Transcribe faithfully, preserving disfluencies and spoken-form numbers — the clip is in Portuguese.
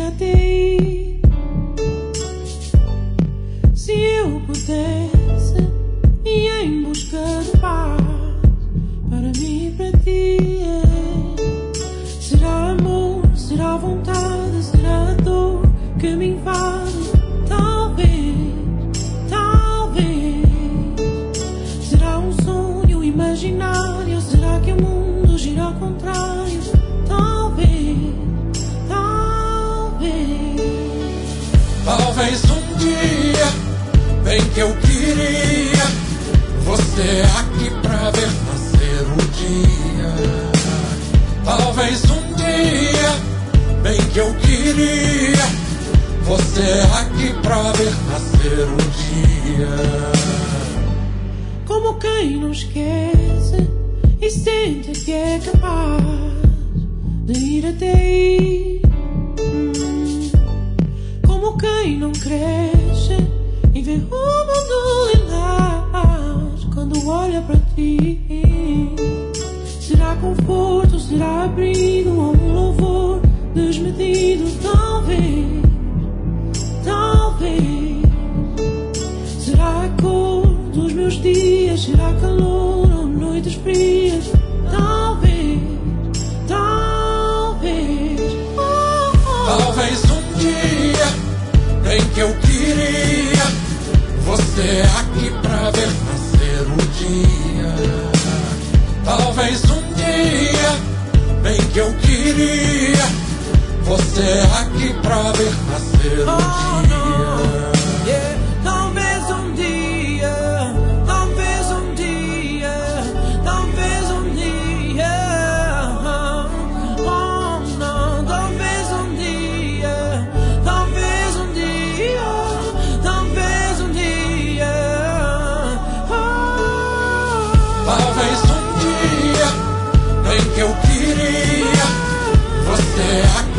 até aí. Se eu pudesse ir em busca de paz para mim e para ti, é. Será amor, será vontade, será a dor que me invade. Talvez, talvez. Será um sonho imaginário, será que o mundo gira ao contrário? Talvez, talvez. Talvez um dia, bem que eu queria você aqui pra ver nascer o dia. Talvez um dia, bem que eu queria você aqui pra ver nascer o dia. Como quem não esquece e sente que é capaz de ir até aí. Hum. Como quem não cresce e vê o mundo lilás quando olha para ti. Será conforto, será abrigo ou um louvor desmedido? Talvez, talvez. Será a cor dos meus dias, será calor ou noites frias? Talvez, talvez. Oh, oh. Talvez um dia, bem que eu queria você aqui pra ver nascer o dia. Talvez um dia, bem que eu queria você aqui pra ver nascer o Oh, dia. no. Yeah. Talvez um dia, talvez um dia, talvez um dia. Oh, não. Talvez um dia, talvez um dia, talvez um dia. Oh. Talvez um dia, bem que eu queria você aqui